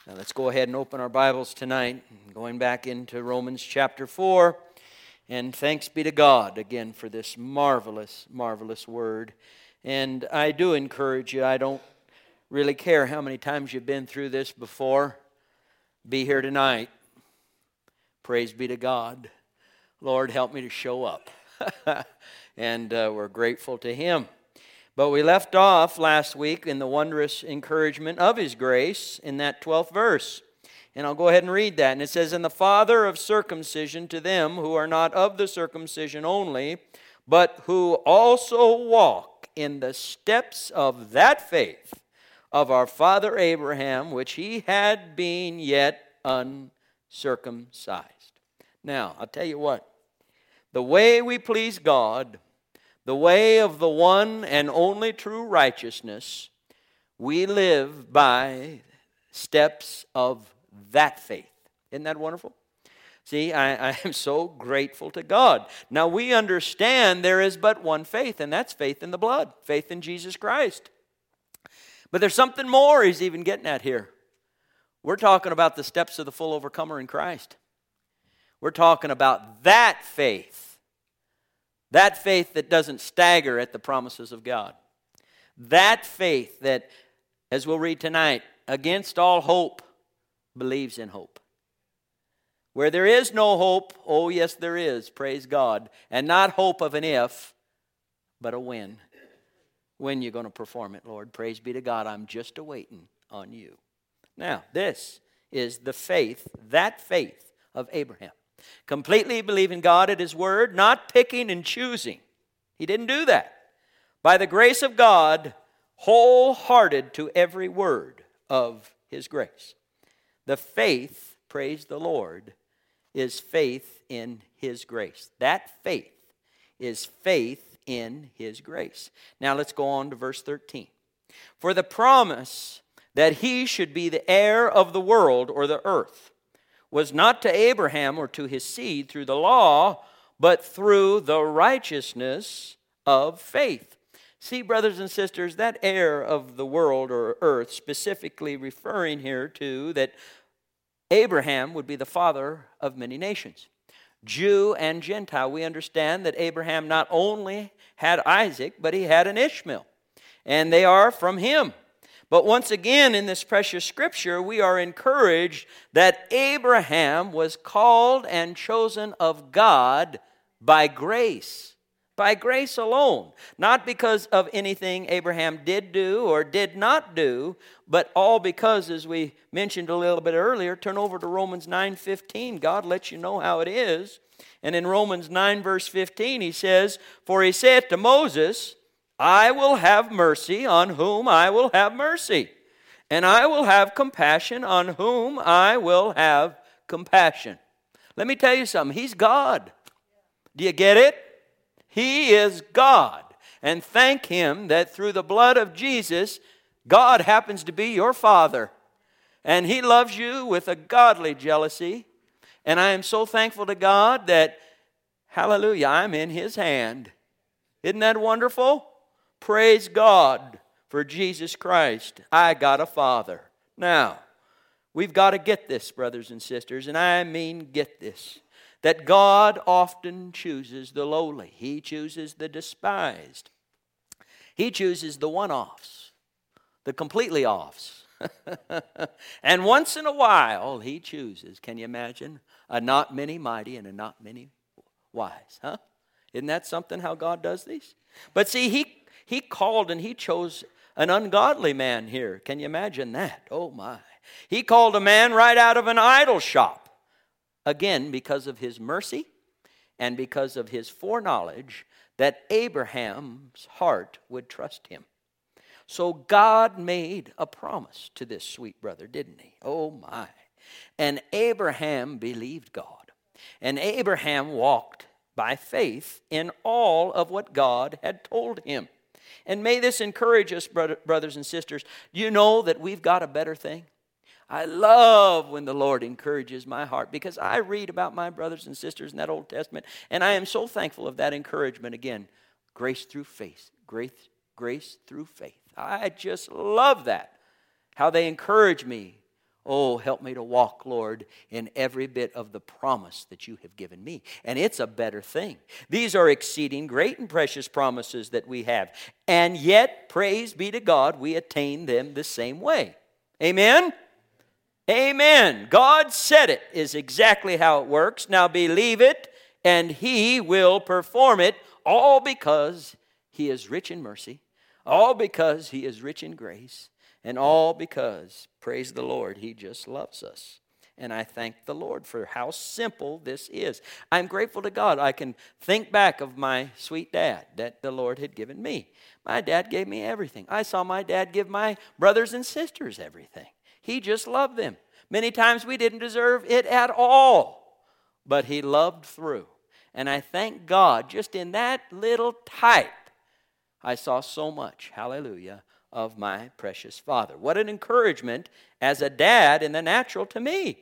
Now let's go ahead and open our Bibles tonight, going back into Romans chapter 4. And thanks be to God again for this marvelous, marvelous word. And I do encourage you, I don't really care how many times you've been through this before. Be here tonight. Praise be to God. Lord, help me to show up. And we're grateful to Him. But we left off last week in the wondrous encouragement of His grace in that 12th verse. And I'll go ahead and read that. And it says, "And the Father of circumcision to them who are not of the circumcision only, but who also walk in the steps of that faith of our father Abraham, which he had been yet uncircumcised." Now, I'll tell you what. The way we please God, the way of the one and only true righteousness, we live by steps of that faith. Isn't that wonderful? See, I am so grateful to God. Now, we understand there is but one faith, and that's faith in the blood, faith in Jesus Christ. But there's something more He's even getting at here. We're talking about the steps of the full overcomer in Christ. We're talking about that faith that doesn't stagger at the promises of God. That faith that, as we'll read tonight, against all hope, believes in hope. Where there is no hope, oh yes there is, praise God. And not hope of an if, but a when. When you're going to perform it, Lord. Praise be to God, I'm just awaiting on you. Now, this is the faith, that faith of Abraham. Completely believing God at His word, not picking and choosing. He didn't do that. By the grace of God, wholehearted to every word of His grace. The faith, praise the Lord, is faith in His grace. That faith is faith in His grace. Now let's go on to verse 13. "For the promise that he should be the heir of the world or the earth was not to Abraham or to his seed through the law, but through the righteousness of faith." See, brothers and sisters, that heir of the world or earth, specifically referring here to that Abraham would be the father of many nations. Jew and Gentile, we understand that Abraham not only had Isaac, but he had an Ishmael. And they are from him. But once again, in this precious scripture, we are encouraged that Abraham was called and chosen of God by grace alone. Not because of anything Abraham did do or did not do, but all because, as we mentioned a little bit earlier, turn over to Romans 9:15. God lets you know how it is. And in Romans 9 verse 15, he says, "For he saith to Moses, I will have mercy on whom I will have mercy, and I will have compassion on whom I will have compassion." Let me tell you something. He's God. Do you get it? He is God. And thank Him that through the blood of Jesus, God happens to be your Father. And He loves you with a godly jealousy. And I am so thankful to God that, hallelujah, I'm in His hand. Isn't that wonderful? Praise God for Jesus Christ. I got a Father. Now, we've got to get this, brothers and sisters, and I mean get this, that God often chooses the lowly. He chooses the despised. He chooses the one-offs, the completely offs. And once in a while, He chooses, can you imagine, a not many mighty and a not many wise, huh? Isn't that something how God does these? But see, He called and He chose an ungodly man here. Can you imagine that? Oh my. He called a man right out of an idol shop. Again, because of His mercy and because of His foreknowledge that Abraham's heart would trust Him. So God made a promise to this sweet brother, didn't He? Oh my. And Abraham believed God. And Abraham walked by faith in all of what God had told him. And may this encourage us, brothers and sisters. You know that we've got a better thing. I love when the Lord encourages my heart, because I read about my brothers and sisters in that Old Testament, and I am so thankful of that encouragement. Again, grace through faith, grace through faith. I just love that, how they encourage me Oh, help me to walk, Lord, in every bit of the promise that you have given me. And it's a better thing. These are exceeding great and precious promises that we have. And yet, praise be to God, we attain them the same way. Amen? Amen. God said it is exactly how it works. Now believe it, and He will perform it, all because He is rich in mercy, all because He is rich in grace, and all because, praise the Lord, He just loves us. And I thank the Lord for how simple this is. I'm grateful to God. I can think back of my sweet dad that the Lord had given me. My dad gave me everything. I saw my dad give my brothers and sisters everything. He just loved them. Many times we didn't deserve it at all, but He loved through. And I thank God, just in that little type, I saw so much, hallelujah, of my precious Father. What an encouragement as a dad in the natural to me.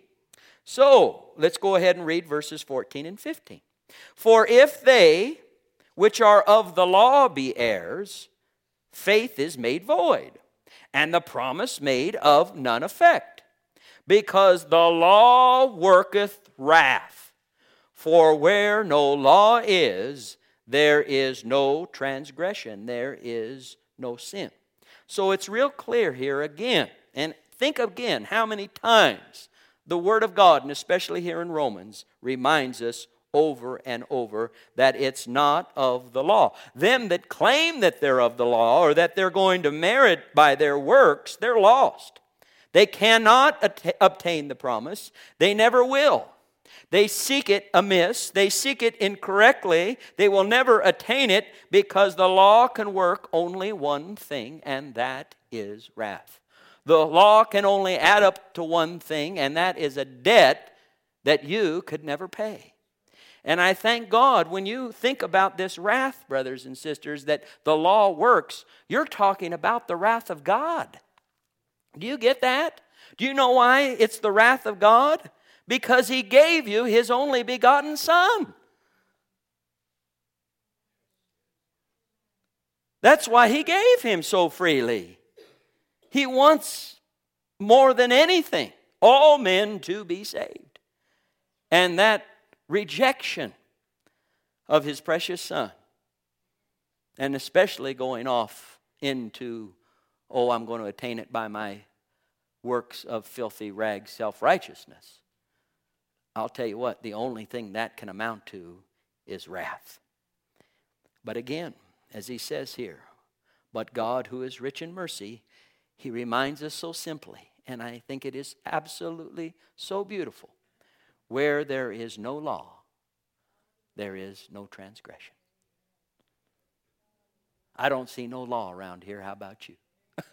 So, let's go ahead and read verses 14 and 15. For if they which are of the law be heirs, faith is made void, and the promise made of none effect. Because the law worketh wrath. For where no law is, there is no transgression, there is no sin. So it's real clear here again. And think again how many times the Word of God, and especially here in Romans, reminds us over and over that it's not of the law. Them that claim that they're of the law or that they're going to merit by their works, they're lost. They cannot obtain the promise. They never will. They seek it amiss. They seek it incorrectly. They will never attain it because the law can work only one thing, and that is wrath. The law can only add up to one thing, and that is a debt that you could never pay. And I thank God when you think about this wrath, brothers and sisters, that the law works, you're talking about the wrath of God. Do you get that? Do you know why it's the wrath of God? Because He gave you His only begotten Son. That's why He gave Him so freely. He wants more than anything all men to be saved. And that rejection of His precious Son, and especially going off into, oh, I'm going to attain it by my works of filthy rags self-righteousness. I'll tell you what, the only thing that can amount to is wrath. But again, as he says here, but God who is rich in mercy, He reminds us so simply, and I think it is absolutely so beautiful. Where there is no law, there is no transgression. I don't see no law around here. How about you?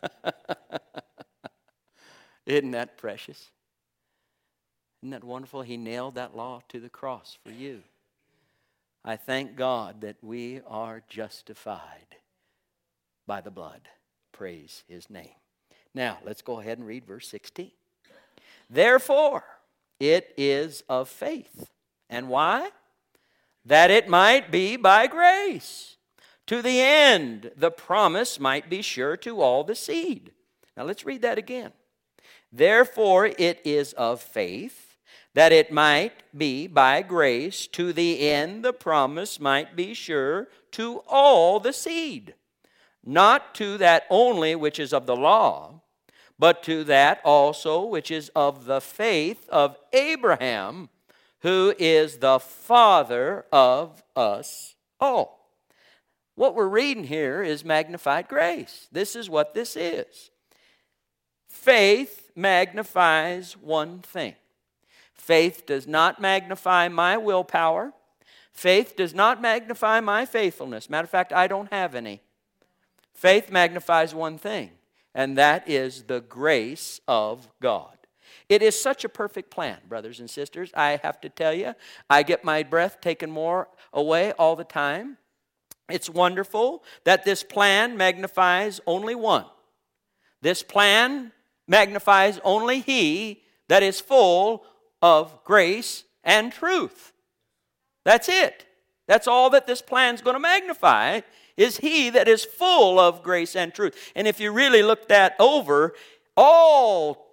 Isn't that precious? Isn't that wonderful? He nailed that law to the cross for you. I thank God that we are justified by the blood. Praise His name. Now, let's go ahead and read verse 16. Therefore, it is of faith. And why? That it might be by grace, to the end the promise might be sure to all the seed. Now, let's read that again. Therefore, it is of faith, that it might be by grace, to the end the promise might be sure to all the seed, not to that only which is of the law, but to that also which is of the faith of Abraham, who is the father of us all. What we're reading here is magnified grace. This is what this is. Faith magnifies one thing. Faith does not magnify my willpower. Faith does not magnify my faithfulness. Matter of fact, I don't have any. Faith magnifies one thing, and that is the grace of God. It is such a perfect plan, brothers and sisters. I have to tell you, I get my breath taken more away all the time. It's wonderful that this plan magnifies only one. This plan magnifies only He that is full of grace and truth. That's it. That's all that this plan's going to magnify, is He that is full of grace and truth. And if you really look that over, all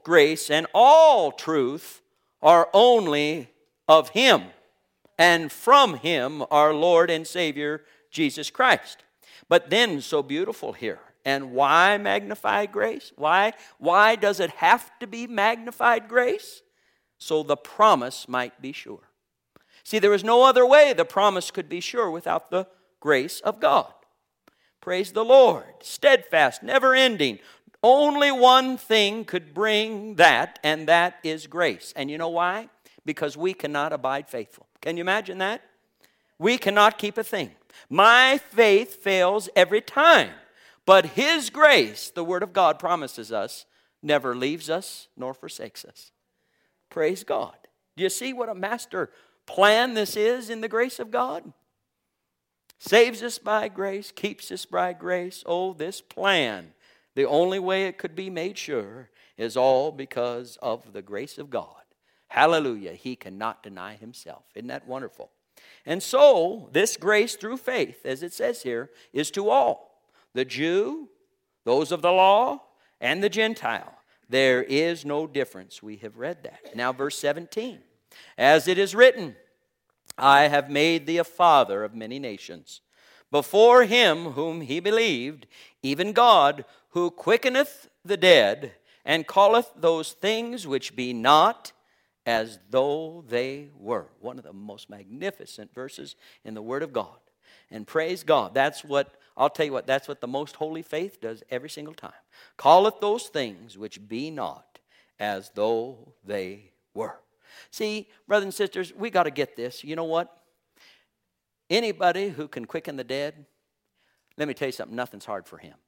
grace and all truth are only of Him, and from Him, our Lord and Savior, Jesus Christ. But then, so beautiful here. And why magnified grace? Why does it have to be magnified grace? So the promise might be sure. See, there was no other way the promise could be sure without the grace of God. Praise the Lord. Steadfast, never ending. Only one thing could bring that, and that is grace. And you know why? Because we cannot abide faithful. Can you imagine that? We cannot keep a thing. My faith fails every time. But His grace, the Word of God promises us, never leaves us nor forsakes us. Praise God. Do you see what a master plan this is in the grace of God? Saves us by grace, keeps us by grace. Oh, this plan, the only way it could be made sure is all because of the grace of God. Hallelujah. He cannot deny Himself. Isn't that wonderful? And so, this grace through faith, as it says here, is to all. The Jew, those of the law, and the Gentile. There is no difference. We have read that. Now, verse 17. As it is written, I have made thee a father of many nations, before Him whom he believed, even God, who quickeneth the dead, and calleth those things which be not as though they were. One of the most magnificent verses in the Word of God. And praise God, I'll tell you what, that's what the most holy faith does every single time. Calleth those things which be not as though they were. See, brothers and sisters, we got to get this. You know what? Anybody who can quicken the dead, let me tell you something, nothing's hard for Him.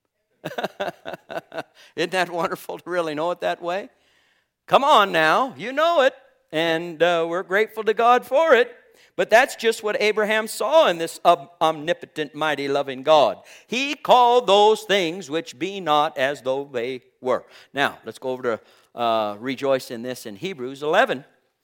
Isn't that wonderful to really know it that way? Come on now, you know it, and we're grateful to God for it. But that's just what Abraham saw in this omnipotent, mighty, loving God. He called those things which be not as though they were. Now, let's go over to rejoice in this in Hebrews 11.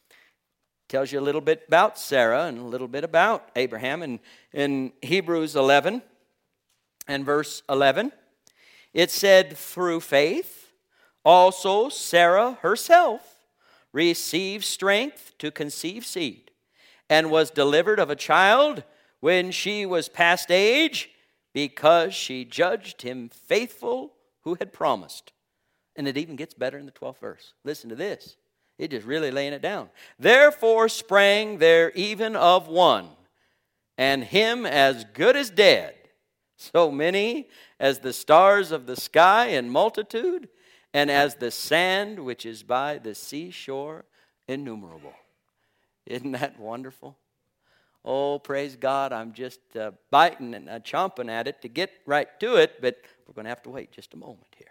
Tells you a little bit about Sarah and a little bit about Abraham. And in Hebrews 11 and verse 11, it said, through faith, also Sarah herself received strength to conceive seed, and was delivered of a child when she was past age, because she judged him faithful who had promised. And it even gets better in the 12th verse. Listen to this. It just really laying it down. Therefore sprang there even of one, and him as good as dead, so many as the stars of the sky in multitude, and as the sand which is by the seashore innumerable. Isn't that wonderful? Oh, praise God. I'm just biting and chomping at it to get right to it, but we're going to have to wait just a moment here.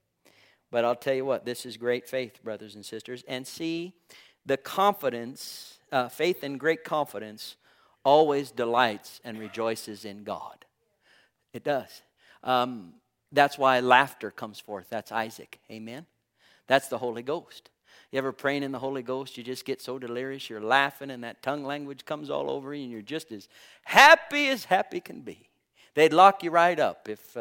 But I'll tell you what, this is great faith, brothers and sisters. And see, the confidence, faith and great confidence always delights and rejoices in God. It does. That's why laughter comes forth. That's Isaac. Amen? That's the Holy Ghost. You ever praying in the Holy Ghost, you just get so delirious, you're laughing, and that tongue language comes all over you, and you're just as happy can be. They'd lock you right up if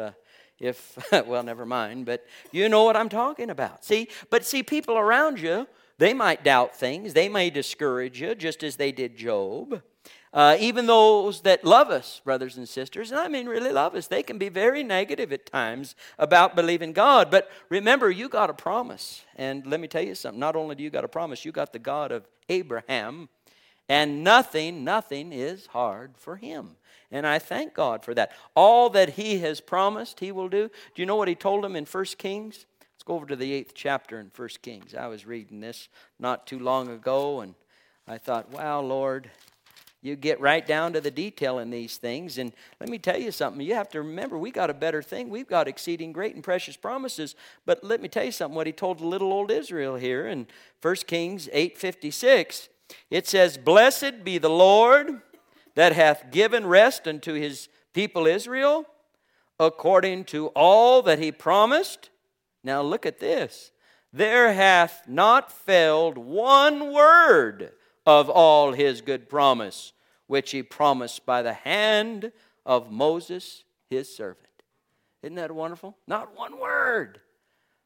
well, never mind, but you know what I'm talking about. See, people around you, they might doubt things. They may discourage you, just as they did Job. Even those that love us, brothers and sisters, and I mean really love us, they can be very negative at times about believing God. But remember, you got a promise. And let me tell you something. Not only do you got a promise, you got the God of Abraham. And nothing is hard for Him. And I thank God for that. All that He has promised, He will do. Do you know what He told them in 1 Kings? Let's go over to the 8th chapter in 1 Kings. I was reading this not too long ago, and I thought, wow, Lord, you get right down to the detail in these things. And let me tell you something. You have to remember, we got a better thing. We've got exceeding great and precious promises. But let me tell you something. What He told little old Israel here in 1 Kings 8:56, it says, blessed be the Lord that hath given rest unto His people Israel, according to all that He promised. Now look at this. There hath not failed one word of all His good promise, which He promised by the hand of Moses His servant. Isn't that wonderful? Not one word.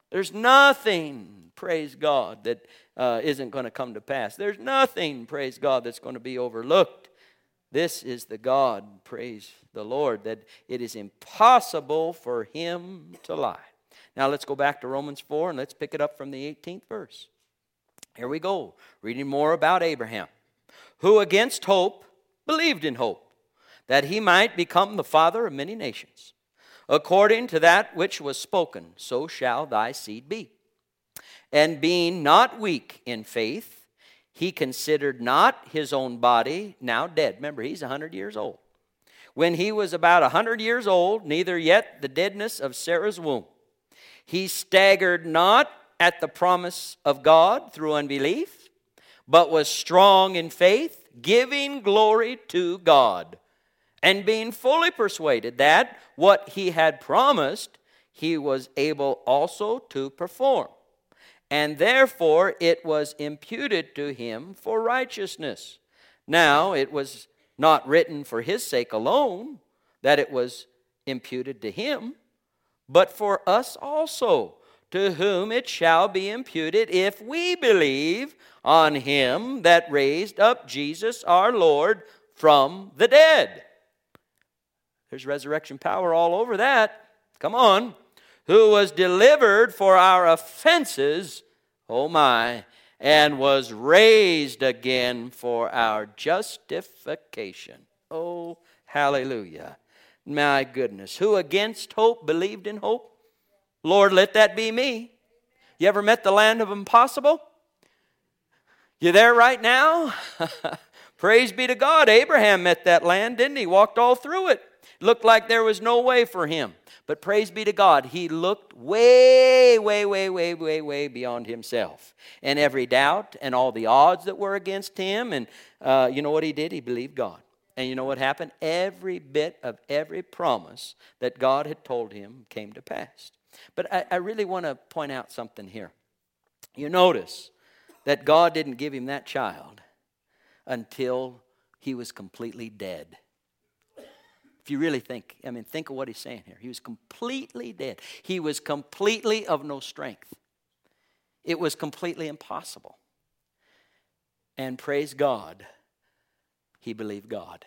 There's nothing, praise God, that isn't going to come to pass. There's nothing, praise God, that's going to be overlooked. This is the God, praise the Lord, that it is impossible for him to lie. Now let's go back to Romans 4 and let's pick it up from the 18th verse. Here we go, reading more about Abraham, who against hope believed in hope, that he might become the father of many nations. According to that which was spoken, so shall thy seed be. And being not weak in faith, he considered not his own body now dead. Remember, he's 100 years old. When he was about 100 years old, neither yet the deadness of Sarah's womb. He staggered not at the promise of God through unbelief, but was strong in faith, giving glory to God, and being fully persuaded that what he had promised, he was able also to perform. And therefore it was imputed to him for righteousness. Now it was not written for his sake alone that it was imputed to him, but for us also, to whom it shall be imputed if we believe on him that raised up Jesus our Lord from the dead. There's resurrection power all over that. Come on. Who was delivered for our offenses, oh my, and was raised again for our justification. Oh, hallelujah. My goodness. Who against hope believed in hope? Lord, let that be me. You ever met the land of impossible? You there right now? Praise be to God. Abraham met that land, didn't he? Walked all through it. Looked like there was no way for him. But praise be to God, he looked way beyond himself. And every doubt and all the odds that were against him. And you know what he did? He believed God. And you know what happened? Every bit of every promise that God had told him came to pass. But I really want to point out something here. You notice that God didn't give him that child until he was completely dead. If you really think of what he's saying here. He was completely dead. He was completely of no strength. It was completely impossible. And praise God, he believed God.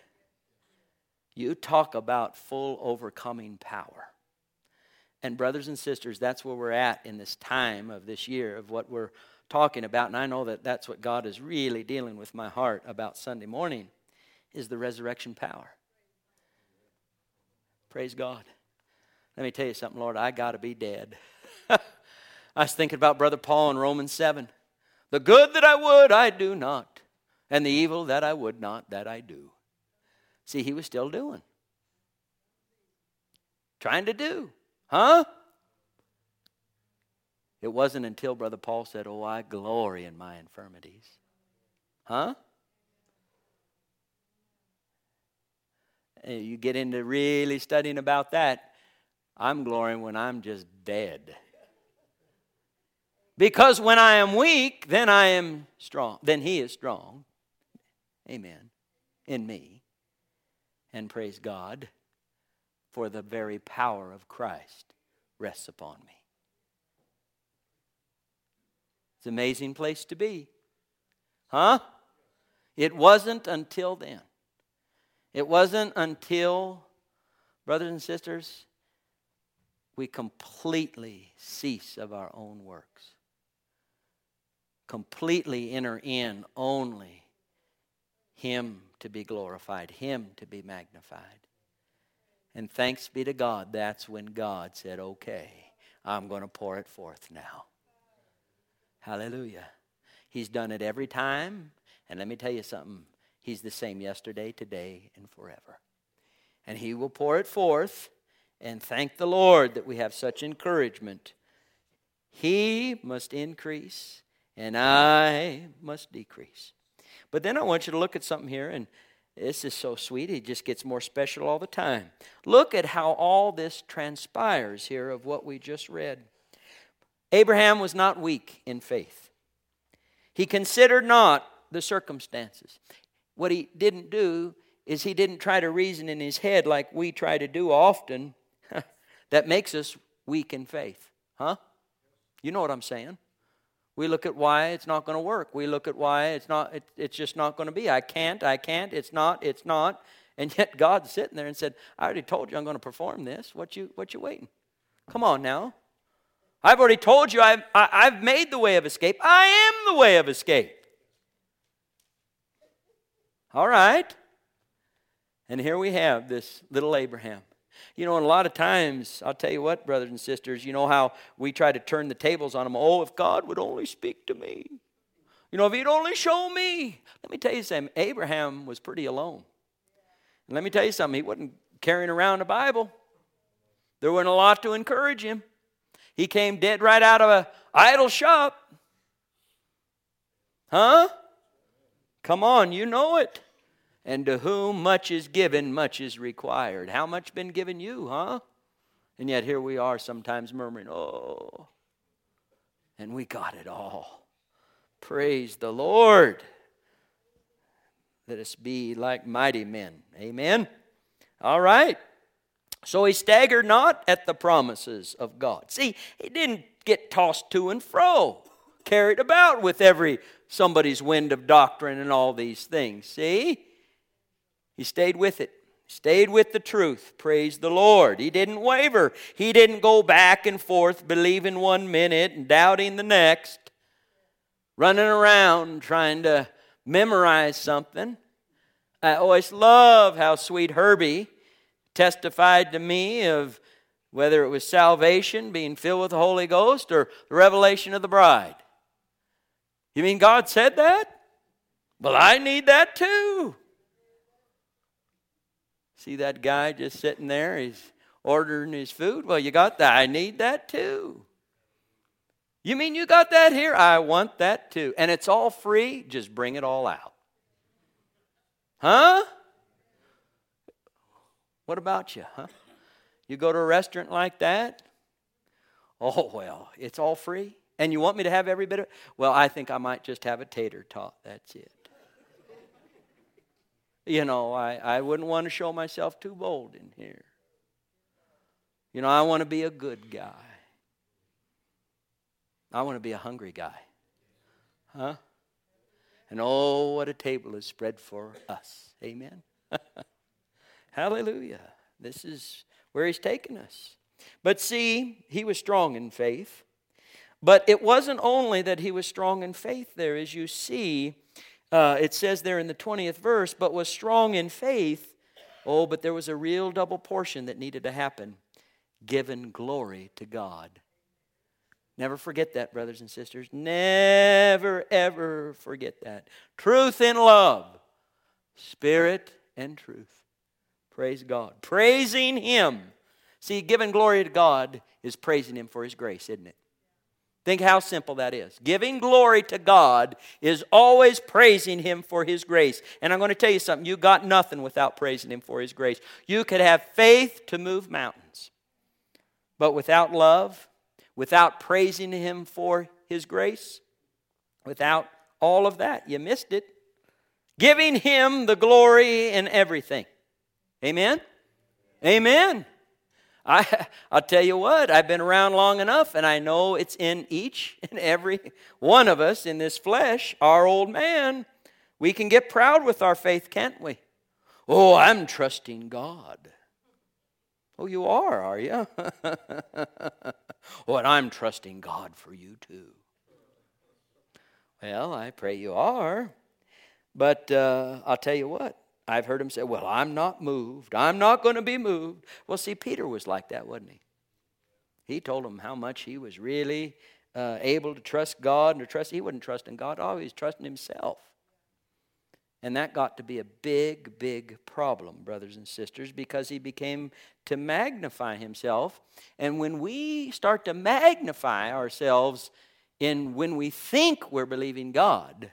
You talk about full overcoming power. And brothers and sisters, that's where we're at in this time of this year of what we're talking about. And I know that that's what God is really dealing with my heart about Sunday morning, is the resurrection power. Praise God. Let me tell you something, Lord, I got to be dead. I was thinking about Brother Paul in Romans 7. The good that I would, I do not. And the evil that I would not, that I do. See, he was still doing. Trying to do. Huh? It wasn't until Brother Paul said, oh, I glory in my infirmities. Huh? You get into really studying about that, I'm glorying when I'm just dead. Because when I am weak, then I am strong. Then he is strong. Amen. In me. And praise God, for the very power of Christ rests upon me. It's an amazing place to be. Huh? It wasn't until then. It wasn't until, brothers and sisters, we completely cease of our own works. Completely enter in only him to be glorified, him to be magnified. And thanks be to God, that's when God said, okay, I'm going to pour it forth now. Hallelujah. He's done it every time. And let me tell you something. He's the same yesterday, today, and forever. And he will pour it forth. And thank the Lord that we have such encouragement. He must increase, and I must decrease. But then I want you to look at something here, and this is so sweet. It just gets more special all the time. Look at how all this transpires here of what we just read. Abraham was not weak in faith. He considered not the circumstances. What he didn't do is he didn't try to reason in his head like we try to do often. That makes us weak in faith. Huh? You know what I'm saying? We look at why it's not going to work. We look at why it's just not going to be. I can't, it's not. And yet God's sitting there and said, I already told you I'm going to perform this. What you waiting? Come on now. I've already told you I've made the way of escape. I am the way of escape. All right. And here we have this little Abraham. You know, and a lot of times, I'll tell you what, brothers and sisters, you know how we try to turn the tables on them. Oh, if God would only speak to me. You know, if he'd only show me. Let me tell you something. Abraham was pretty alone. And let me tell you something. He wasn't carrying around a Bible. There wasn't a lot to encourage him. He came dead right out of an idol shop. Huh? Come on, you know it. And to whom much is given, much is required. How much been given you, huh? And yet here we are sometimes murmuring, oh, and we got it all. Praise the Lord. Let us be like mighty men. Amen. All right. So he staggered not at the promises of God. See, he didn't get tossed to and fro, carried about with somebody's wind of doctrine and all these things. See? He stayed with it. Stayed with the truth. Praise the Lord. He didn't waver. He didn't go back and forth, believing 1 minute and doubting the next. Running around trying to memorize something. I always love how Sweet Herbie testified to me of whether it was salvation, being filled with the Holy Ghost, or the revelation of the bride. You mean God said that? Well, I need that too. See that guy just sitting there, he's ordering his food? Well, you got that. I need that too. You mean you got that here? I want that too. And it's all free? Just bring it all out. Huh? What about you, huh? You go to a restaurant like that? Oh, well, it's all free? And you want me to have every bit of it? Well, I think I might just have a tater tot. That's it. You know, I wouldn't want to show myself too bold in here. You know, I want to be a good guy. I want to be a hungry guy. Huh? And oh, what a table is spread for us. Amen. Hallelujah. This is where he's taken us. But see, he was strong in faith. But it wasn't only that he was strong in faith there. As you see, it says there in the 20th verse, but was strong in faith. Oh, but there was a real double portion that needed to happen. Given glory to God. Never forget that, brothers and sisters. Never, ever forget that. Truth in love. Spirit and truth. Praise God. Praising Him. See, giving glory to God is praising Him for His grace, isn't it? Think how simple that is. Giving glory to God is always praising Him for His grace. And I'm going to tell you something. You got nothing without praising Him for His grace. You could have faith to move mountains. But without love, without praising Him for His grace, without all of that, you missed it. Giving Him the glory in everything. Amen? Amen. I'll tell you what, I've been around long enough, and I know it's in each and every one of us in this flesh, our old man. We can get proud with our faith, can't we? Oh, I'm trusting God. Oh, you are you? Oh, and I'm trusting God for you too. Well, I pray you are. But I'll tell you what. I've heard him say, well, I'm not moved. I'm not going to be moved. Well, see, Peter was like that, wasn't he? He told him how much he was really able to trust God. And to trust. He wasn't trusting God. Oh, he was trusting himself. And that got to be a big, big problem, brothers and sisters, because he became to magnify himself. And when we start to magnify ourselves when we think we're believing God,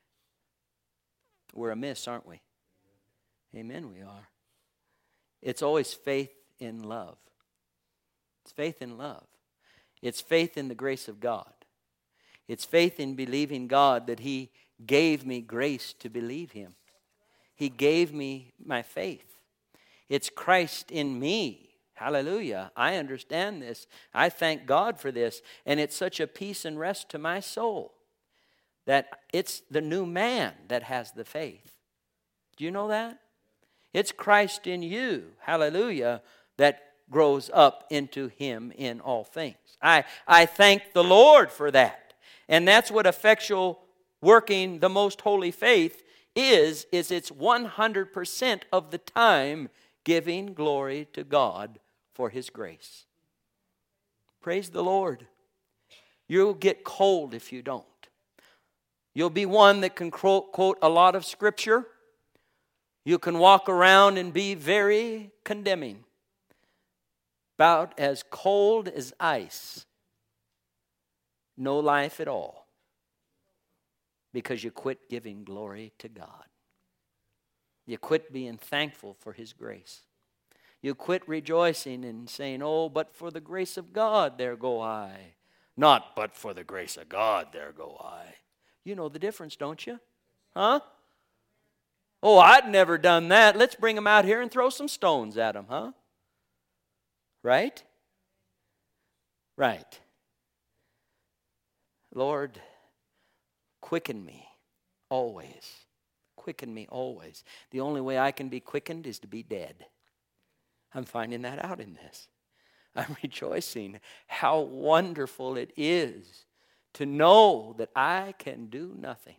we're amiss, aren't we? Amen, we are. It's always faith in love. It's faith in love. It's faith in the grace of God. It's faith in believing God that He gave me grace to believe Him. He gave me my faith. It's Christ in me. Hallelujah. I understand this. I thank God for this. And it's such a peace and rest to my soul that it's the new man that has the faith. Do you know that? It's Christ in you, hallelujah, that grows up into him in all things. I thank the Lord for that. And that's what effectual working the most holy faith is it's 100% of the time giving glory to God for his grace. Praise the Lord. You'll get cold if you don't. You'll be one that can quote a lot of scripture. You can walk around and be very condemning. About as cold as ice. No life at all. Because you quit giving glory to God. You quit being thankful for his grace. You quit rejoicing and saying, oh, but for the grace of God, there go I. Not, but for the grace of God, there go I. You know the difference, don't you? Huh? Oh, I'd never done that. Let's bring them out here and throw some stones at them, huh? Right? Right. Lord, quicken me always. Quicken me always. The only way I can be quickened is to be dead. I'm finding that out in this. I'm rejoicing how wonderful it is to know that I can do nothing.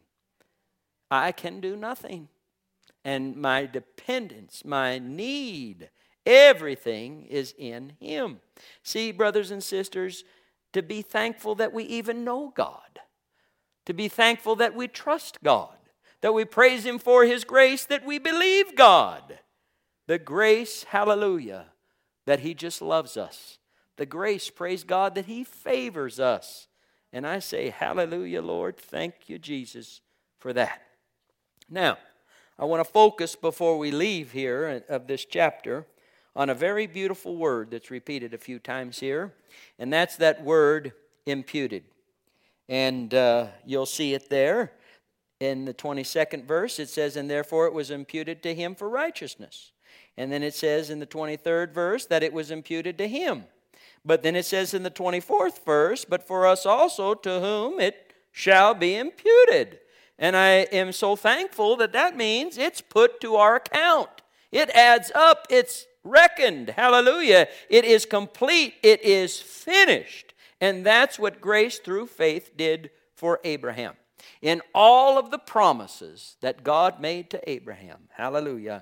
I can do nothing. And my dependence, my need, everything is in him. See, brothers and sisters, to be thankful that we even know God. To be thankful that we trust God. That we praise him for his grace, that we believe God. The grace, hallelujah, that he just loves us. The grace, praise God, that he favors us. And I say, hallelujah, Lord, thank you, Jesus, for that. Now, I want to focus before we leave here of this chapter on a very beautiful word that's repeated a few times here. And that's that word, imputed. And you'll see it there. In the 22nd verse, it says, and therefore it was imputed to him for righteousness. And then it says in the 23rd verse that it was imputed to him. But then it says in the 24th verse, but for us also to whom it shall be imputed. And I am so thankful that that means it's put to our account. It adds up. It's reckoned. Hallelujah. It is complete. It is finished. And that's what grace through faith did for Abraham. In all of the promises that God made to Abraham, hallelujah,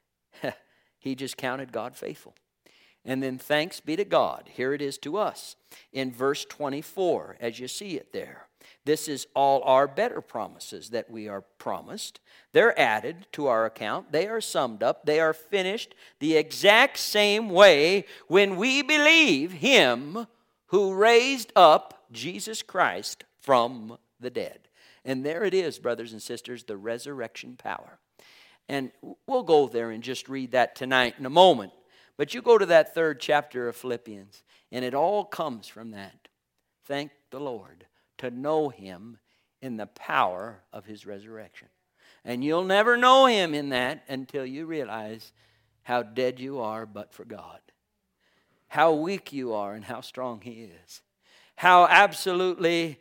he just counted God faithful. And then thanks be to God, here it is to us in verse 24, as you see it there. This is all our better promises that we are promised. They're added to our account. They are summed up. They are finished the exact same way when we believe him who raised up Jesus Christ from the dead. And there it is, brothers and sisters, the resurrection power. And we'll go there and just read that tonight in a moment. But you go to that 3rd chapter of Philippians, and it all comes from that. Thank the Lord to know him in the power of his resurrection. And you'll never know him in that until you realize how dead you are but for God. How weak you are and how strong he is. How absolutely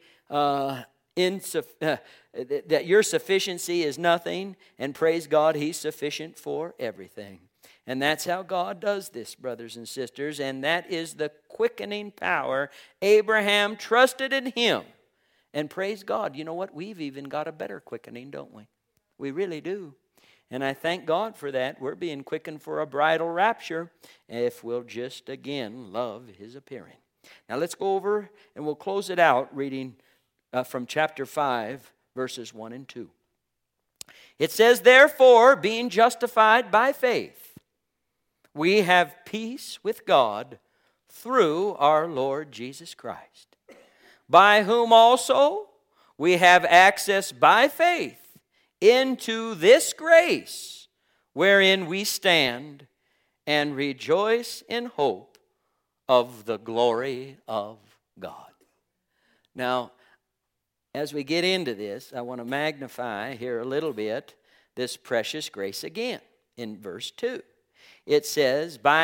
that your sufficiency is nothing, and praise God, he's sufficient for everything. And that's how God does this, brothers and sisters, and that is the quickening power. Abraham trusted in him, and praise God, you know what? We've even got a better quickening, don't we? We really do. And I thank God for that. We're being quickened for a bridal rapture if we'll just again love his appearing. Now let's go over and we'll close it out reading from chapter 5, verses 1 and 2. It says, therefore, being justified by faith, we have peace with God through our Lord Jesus Christ, by whom also we have access by faith into this grace wherein we stand and rejoice in hope of the glory of God. Now, as we get into this, I want to magnify here a little bit this precious grace again in verse 2. It says,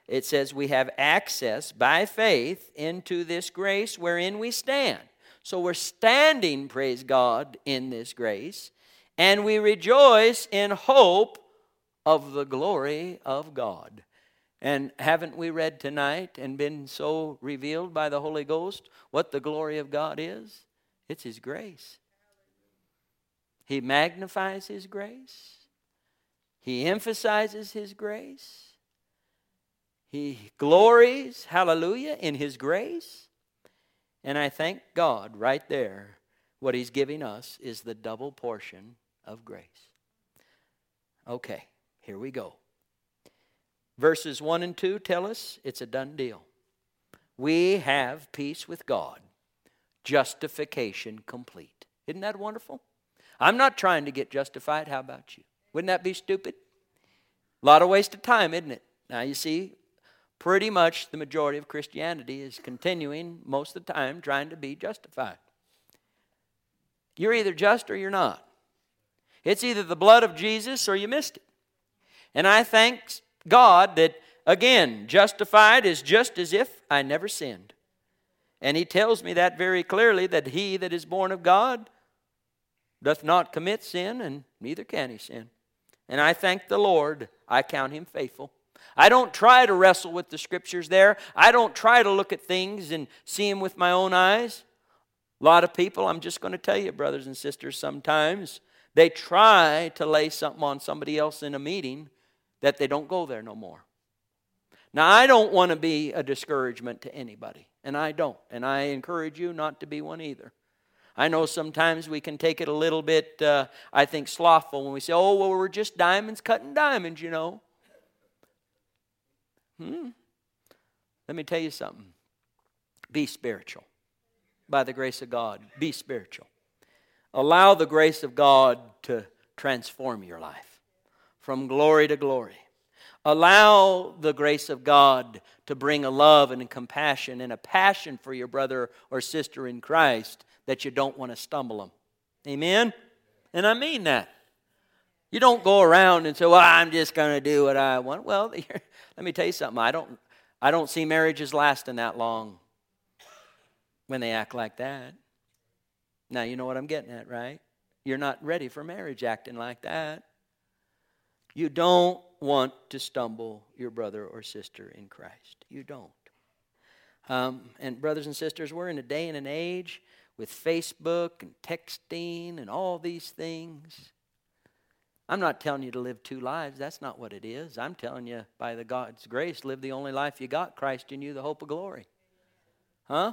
it says we have access by faith into this grace wherein we stand. So we're standing, praise God, in this grace. And we rejoice in hope of the glory of God. And haven't we read tonight and been so revealed by the Holy Ghost what the glory of God is? It's His grace. He magnifies His grace. He emphasizes His grace. He glories, hallelujah, in His grace. And I thank God right there, what He's giving us is the double portion of grace. Okay, here we go. Verses 1 and 2 tell us it's a done deal. We have peace with God. Justification complete. Isn't that wonderful? I'm not trying to get justified. How about you? Wouldn't that be stupid? A lot of waste of time, isn't it? Now you see, pretty much the majority of Christianity is continuing most of the time trying to be justified. You're either just or you're not. It's either the blood of Jesus or you missed it. And I thank God that, again, justified is just as if I never sinned. And He tells me that very clearly, that he that is born of God doth not commit sin, and neither can he sin. And I thank the Lord, I count Him faithful. I don't try to wrestle with the Scriptures there. I don't try to look at things and see them with my own eyes. A lot of people, I'm just going to tell you, brothers and sisters, sometimes they try to lay something on somebody else in a meeting that they don't go there no more. Now, I don't want to be a discouragement to anybody, and I don't. And I encourage you not to be one either. I know sometimes we can take it a little bit, I think, slothful when we say, oh, well, we're just diamonds cutting diamonds, you know. Let me tell you something. Be spiritual. By the grace of God, be spiritual. Allow the grace of God to transform your life from glory to glory. Allow the grace of God to bring a love and a compassion and a passion for your brother or sister in Christ that you don't want to stumble them. Amen? And I mean that. You don't go around and say, well, I'm just going to do what I want. Well, let me tell you something. I don't see marriages lasting that long when they act like that. Now, you know what I'm getting at, right? You're not ready for marriage acting like that. You don't want to stumble your brother or sister in Christ. You don't. And brothers and sisters, we're in a day and an age with Facebook and texting and all these things. I'm not telling you to live two lives. That's not what it is. I'm telling you, by the God's grace, live the only life you got, Christ in you, the hope of glory. Huh?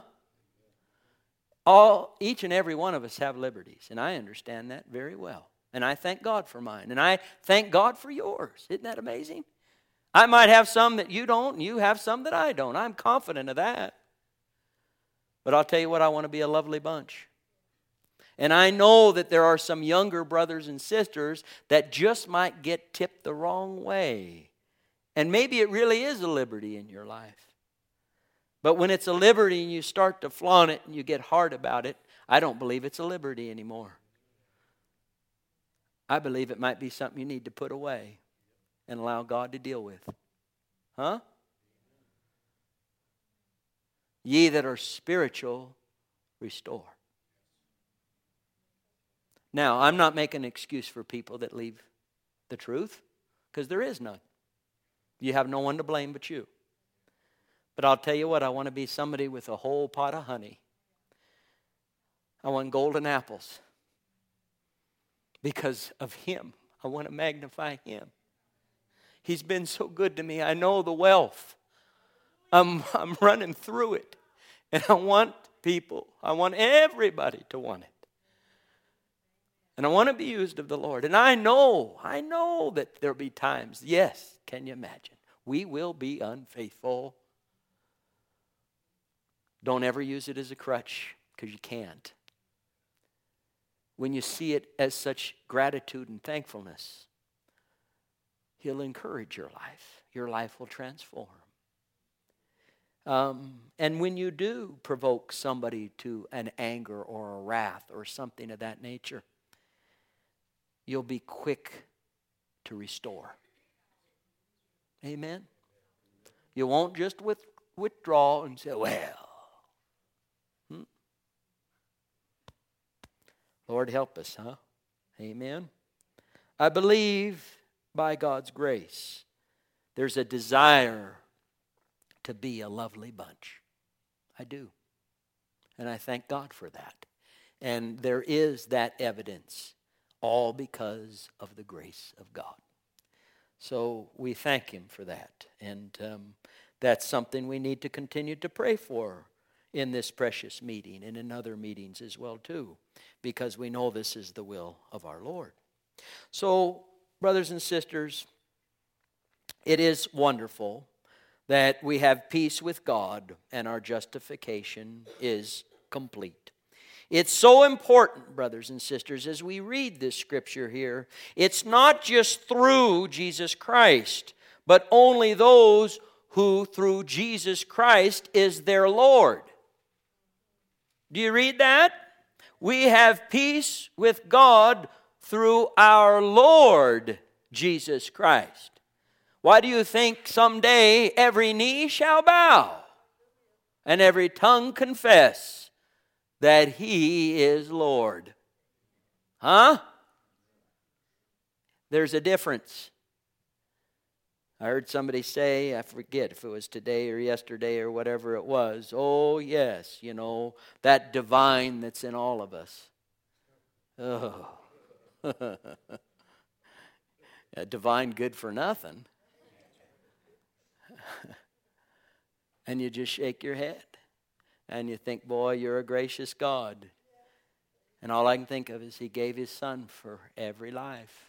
Each and every one of us have liberties, and I understand that very well. And I thank God for mine, and I thank God for yours. Isn't that amazing? I might have some that you don't, and you have some that I don't. I'm confident of that. But I'll tell you what, I want to be a lovely bunch. And I know that there are some younger brothers and sisters that just might get tipped the wrong way. And maybe it really is a liberty in your life. But when it's a liberty and you start to flaunt it and you get hard about it, I don't believe it's a liberty anymore. I believe it might be something you need to put away and allow God to deal with. Huh? Ye that are spiritual, restore. Now, I'm not making an excuse for people that leave the truth, because there is none. You have no one to blame but you. But I'll tell you what, I want to be somebody with a whole pot of honey. I want golden apples. Because of Him. I want to magnify Him. He's been so good to me. I know the wealth. I'm running through it. And I want everybody to want it. And I want to be used of the Lord. And I know that there'll be times, yes, can you imagine? We will be unfaithful. Don't ever use it as a crutch, because you can't. When you see it as such gratitude and thankfulness, He'll encourage your life. Your life will transform. And when you do provoke somebody to an anger or a wrath or something of that nature, you'll be quick to restore. Amen? You won't just withdraw and say, well. Lord, help us, huh? Amen. I believe by God's grace there's a desire to be a lovely bunch. I do. And I thank God for that. And there is that evidence, all because of the grace of God. So we thank Him for that. And that's something we need to continue to pray for in this precious meeting and in other meetings as well too, because we know this is the will of our Lord. So, brothers and sisters, it is wonderful that we have peace with God and our justification is complete. It's so important, brothers and sisters, as we read this scripture here, it's not just through Jesus Christ, but only those who through Jesus Christ is their Lord. Do you read that? We have peace with God through our Lord Jesus Christ. Why do you think someday every knee shall bow and every tongue confess that He is Lord? Huh? There's a difference. I heard somebody say, I forget if it was today or yesterday or whatever it was, oh yes, you know, that divine that's in all of us. Oh. A divine good for nothing. And you just shake your head. And you think, boy, you're a gracious God. And all I can think of is He gave His Son for every life.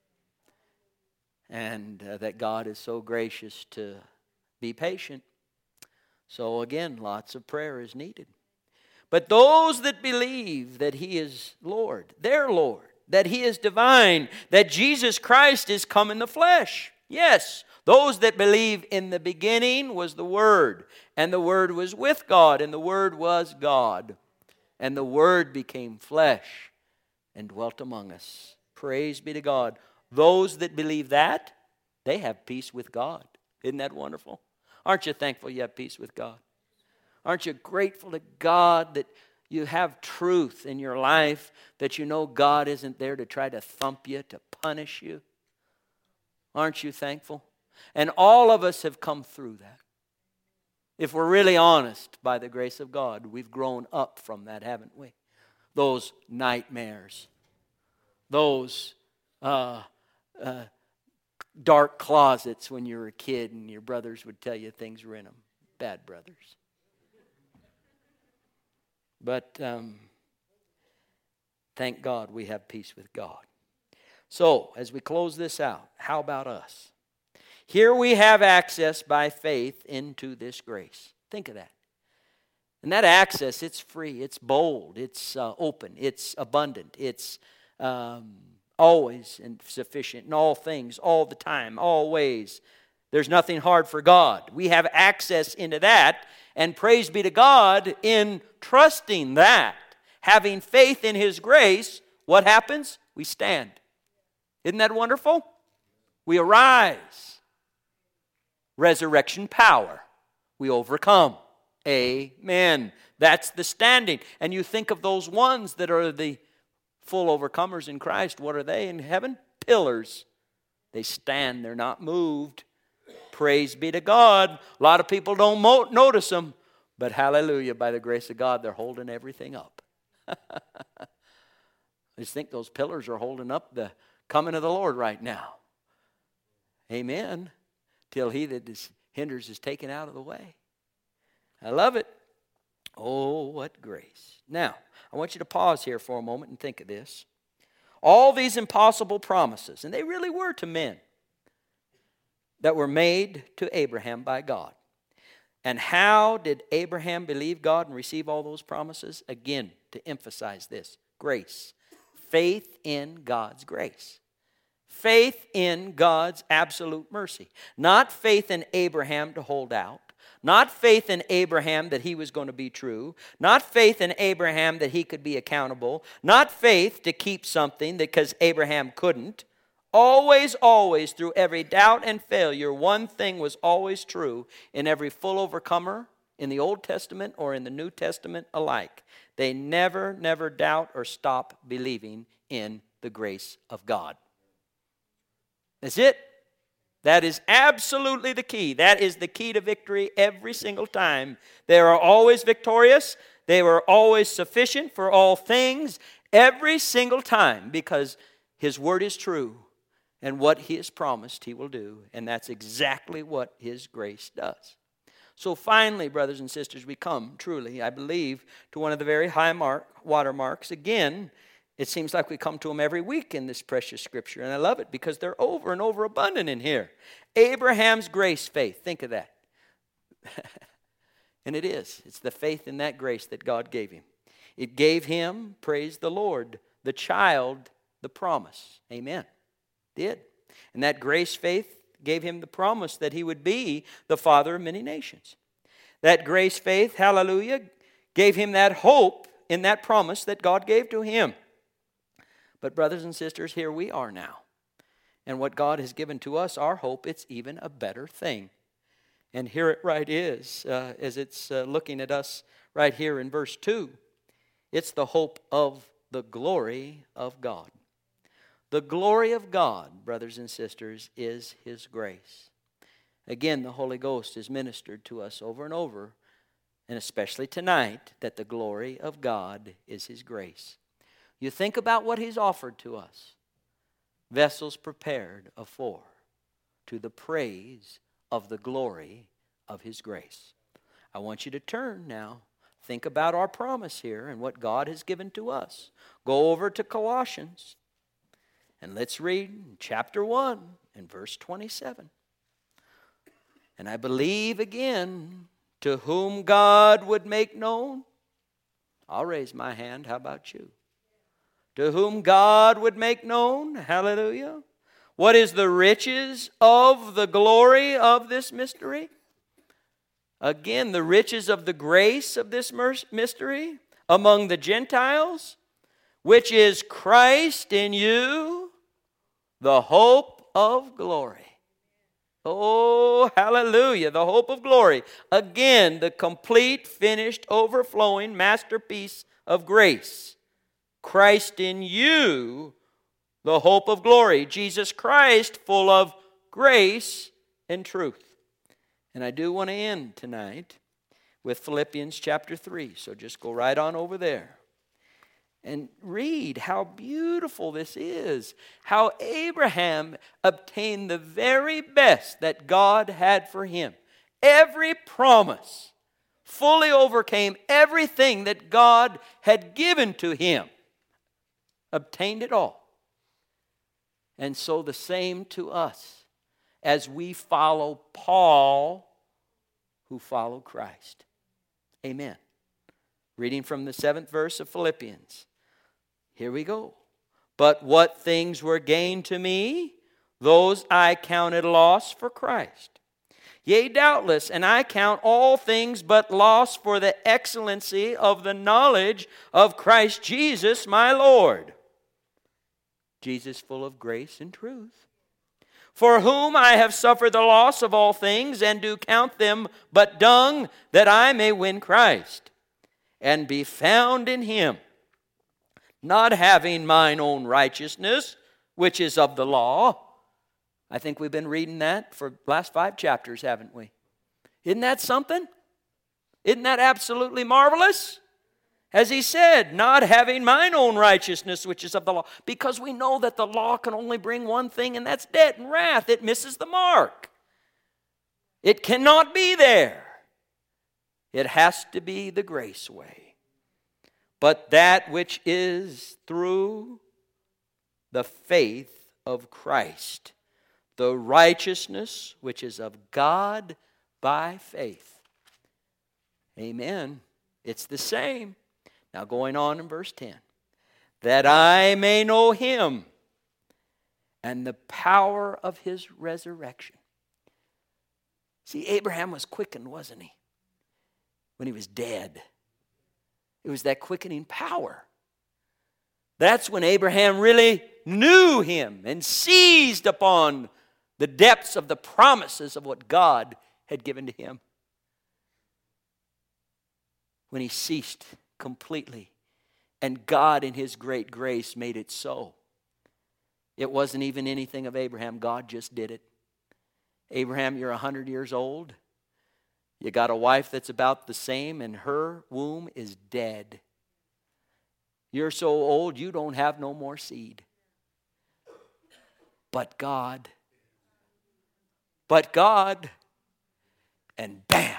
And that God is so gracious to be patient. So again, lots of prayer is needed. But those that believe that He is Lord, their Lord, that He is divine, that Jesus Christ is come in the flesh. Yes, those that believe in the beginning was the Word, and the Word was with God, and the Word was God. And the Word became flesh and dwelt among us. Praise be to God. Those that believe that, they have peace with God. Isn't that wonderful? Aren't you thankful you have peace with God? Aren't you grateful to God that you have truth in your life, that you know God isn't there to try to thump you, to punish you? Aren't you thankful? And all of us have come through that. If we're really honest, by the grace of God, we've grown up from that, haven't we? Those nightmares, those dark closets when you were a kid and your brothers would tell you things were in them. Bad brothers. But thank God we have peace with God. So, as we close this out, how about us? Here we have access by faith into this grace. Think of that. And that access, it's free, it's bold, it's open, it's abundant, it's always and sufficient in all things, all the time, always. There's nothing hard for God. We have access into that, and praise be to God in trusting that. Having faith in His grace, what happens? We stand. Isn't that wonderful? We arise. Resurrection power. We overcome. Amen. That's the standing. And you think of those ones that are the full overcomers in Christ. What are they in heaven? Pillars. They stand. They're not moved. Praise be to God. A lot of people don't notice them. But hallelujah, by the grace of God, they're holding everything up. I just think those pillars are holding up the coming of the Lord right now. Amen. Till he that hinders is taken out of the way. I love it. Oh, what grace. Now, I want you to pause here for a moment and think of this. All these impossible promises, and they really were to men, that were made to Abraham by God. And how did Abraham believe God and receive all those promises? Again, to emphasize this, grace. Faith in God's grace. Faith in God's absolute mercy. Not faith in Abraham to hold out. Not faith in Abraham that he was going to be true. Not faith in Abraham that he could be accountable. Not faith to keep something because Abraham couldn't. Always, always, through every doubt and failure, one thing was always true in every full overcomer in the Old Testament or in the New Testament alike. They never, never doubt or stop believing in the grace of God. That's it. That is absolutely the key. That is the key to victory every single time. They are always victorious. They were always sufficient for all things every single time because His word is true and what He has promised He will do. And that's exactly what His grace does. So finally, brothers and sisters, we come truly, I believe, to one of the very high watermarks. Again, it seems like we come to them every week in this precious scripture, and I love it because they're over and over abundant in here. Abraham's grace faith, think of that. And it is. It's the faith in that grace that God gave him. It gave him, praise the Lord, the child, the promise. Amen. It did. And that grace faith gave him the promise that he would be the father of many nations. That grace faith, hallelujah, gave him that hope in that promise that God gave to him. But brothers and sisters, here we are now. And what God has given to us, our hope, it's even a better thing. And here it right is, as it's looking at us right here in verse 2. It's the hope of the glory of God. The glory of God, brothers and sisters, is His grace. Again, the Holy Ghost is ministered to us over and over, and especially tonight, that the glory of God is His grace. You think about what He's offered to us. Vessels prepared afore to the praise of the glory of His grace. I want you to turn now. Think about our promise here and what God has given to us. Go over to Colossians and let's read chapter 1 and verse 27. And I believe again, to whom God would make known. I'll raise my hand. How about you? To whom God would make known, hallelujah, what is the riches of the glory of this mystery? Again, the riches of the grace of this mystery among the Gentiles, which is Christ in you, the hope of glory. Oh, hallelujah, the hope of glory. Again, the complete, finished, overflowing masterpiece of grace. Christ in you, the hope of glory. Jesus Christ, full of grace and truth. And I do want to end tonight with Philippians chapter 3. So just go right on over there and read how beautiful this is. How Abraham obtained the very best that God had for him. Every promise fully overcame everything that God had given to him. Obtained it all. And so the same to us as we follow Paul, who followed Christ. Amen. Reading from the 7th verse of Philippians. Here we go. But what things were gained to me, those I counted loss for Christ. Yea, doubtless, and I count all things but loss for the excellency of the knowledge of Christ Jesus my Lord. Jesus full of grace and truth. For whom I have suffered the loss of all things, and do count them but dung, that I may win Christ, and be found in Him, not having mine own righteousness, which is of the law. I think we've been reading that for the last 5 chapters, haven't we? Isn't that something? Isn't that absolutely marvelous? As he said, not having mine own righteousness, which is of the law. Because we know that the law can only bring one thing, and that's death and wrath. It misses the mark. It cannot be there. It has to be the grace way. But that which is through the faith of Christ, the righteousness which is of God by faith. Amen. It's the same. Now going on in verse 10. That I may know Him and the power of His resurrection. See, Abraham was quickened, wasn't he? When he was dead. It was that quickening power. That's when Abraham really knew him and seized upon the depths of the promises of what God had given to him. When he ceased completely, and God in his great grace made it so. It wasn't even anything of Abraham. God just did it. Abraham, you're 100 years old. You got a wife that's about the same, and her womb is dead. You're so old you don't have no more seed. But God, and bam,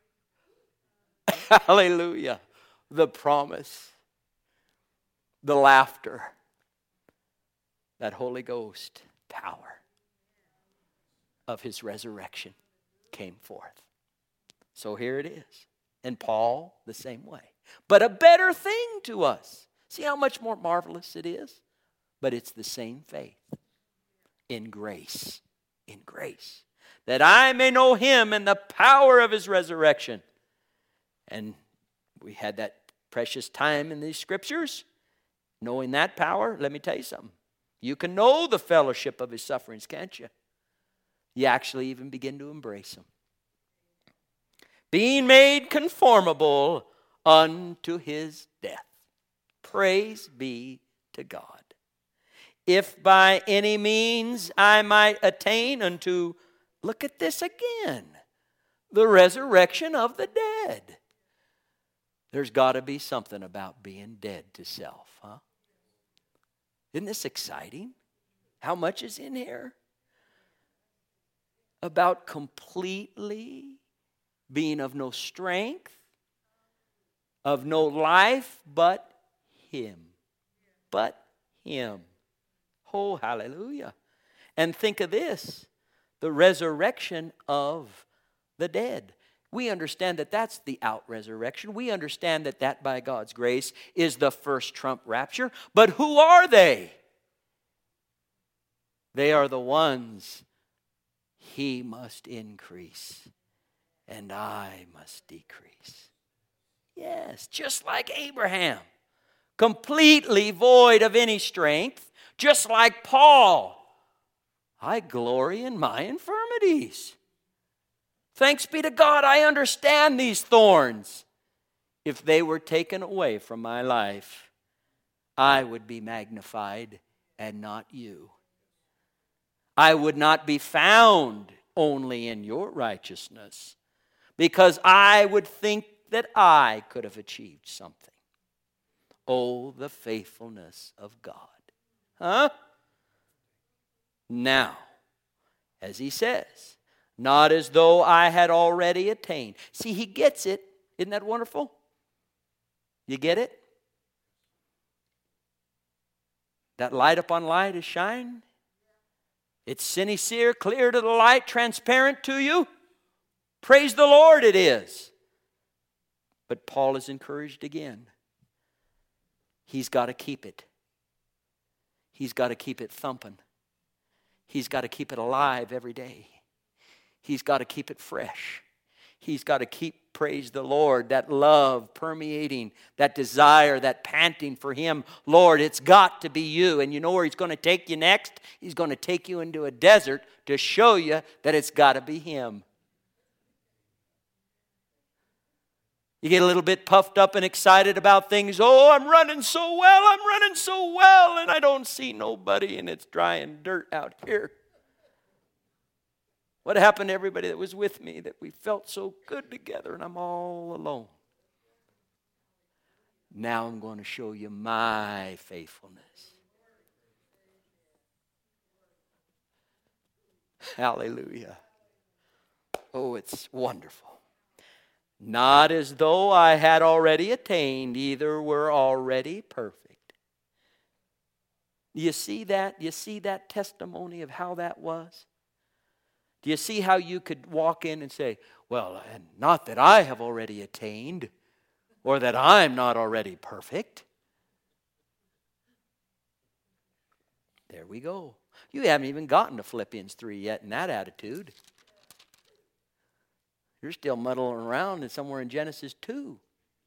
hallelujah, the promise, the laughter, that Holy Ghost power of his resurrection came forth. So here it is. And Paul, the same way. But a better thing to us. See how much more marvelous it is? But it's the same faith. In grace. In grace. That I may know him and the power of his resurrection. And we had that precious time in these scriptures. Knowing that power, let me tell you something. You can know the fellowship of his sufferings, can't you? You actually even begin to embrace him. Being made conformable unto his death. Praise be to God. If by any means I might attain unto, look at this again, the resurrection of the dead. There's got to be something about being dead to self, huh? Isn't this exciting? How much is in here? About completely being of no strength, of no life, but him. But him. Oh, hallelujah. And think of this, the resurrection of the dead. We understand that that's the out-resurrection. We understand that that, by God's grace, is the first trump rapture. But who are they? They are the ones he must increase and I must decrease. Yes, just like Abraham, completely void of any strength, just like Paul. I glory in my infirmities. Thanks be to God, I understand these thorns. If they were taken away from my life, I would be magnified and not you. I would not be found only in your righteousness, because I would think that I could have achieved something. Oh, the faithfulness of God. Huh? Now, as he says, not as though I had already attained. See, he gets it. Isn't that wonderful? You get it? That light upon light is shine. It's sincere, clear to the light, transparent to you. Praise the Lord, it is. But Paul is encouraged again. He's got to keep it. He's got to keep it thumping. He's got to keep it alive every day. He's got to keep it fresh. He's got to keep, praise the Lord, that love permeating, that desire, that panting for him. Lord, it's got to be you. And you know where he's going to take you next? He's going to take you into a desert to show you that it's got to be him. You get a little bit puffed up and excited about things. Oh, I'm running so well, and I don't see nobody, and it's dry and dirt out here. What happened to everybody that was with me, that we felt so good together, and I'm all alone? Now I'm going to show you my faithfulness. Hallelujah. Oh, it's wonderful. Not as though I had already attained, either were already perfect. You see that? You see that testimony of how that was? Do you see how you could walk in and say, well, and not that I have already attained, or that I'm not already perfect. There we go. You haven't even gotten to Philippians 3 yet in that attitude. You're still muddling around somewhere in Genesis 2.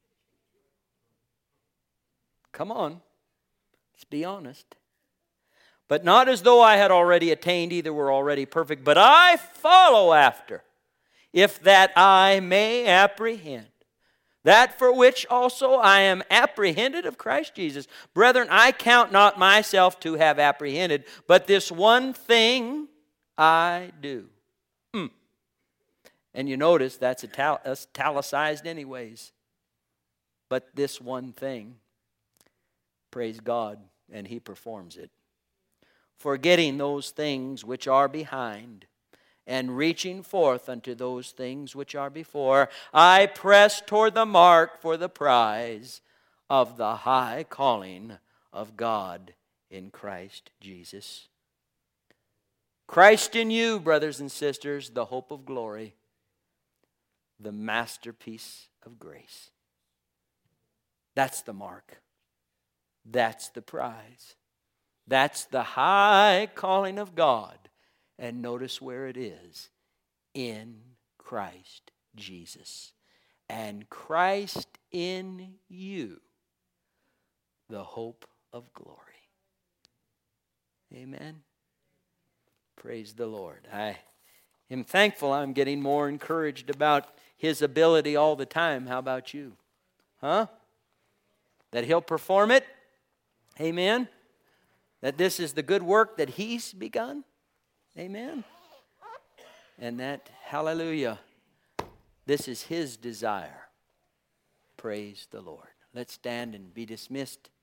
Come on. Let's be honest. But not as though I had already attained, either were already perfect, but I follow after, if that I may apprehend that for which also I am apprehended of Christ Jesus. Brethren, I count not myself to have apprehended, but this one thing I do. And you notice that's italicized anyways. But this one thing, praise God, and He performs it. Forgetting those things which are behind, and reaching forth unto those things which are before, I press toward the mark for the prize of the high calling of God in Christ Jesus. Christ in you, brothers and sisters, the hope of glory, the masterpiece of grace. That's the mark. That's the prize. That's the high calling of God. And notice where it is. In Christ Jesus. And Christ in you, the hope of glory. Amen. Praise the Lord. I am thankful I'm getting more encouraged about His ability all the time. How about you? Huh? That He'll perform it. Amen. That this is the good work that He's begun. Amen. And that, hallelujah, this is His desire. Praise the Lord. Let's stand and be dismissed.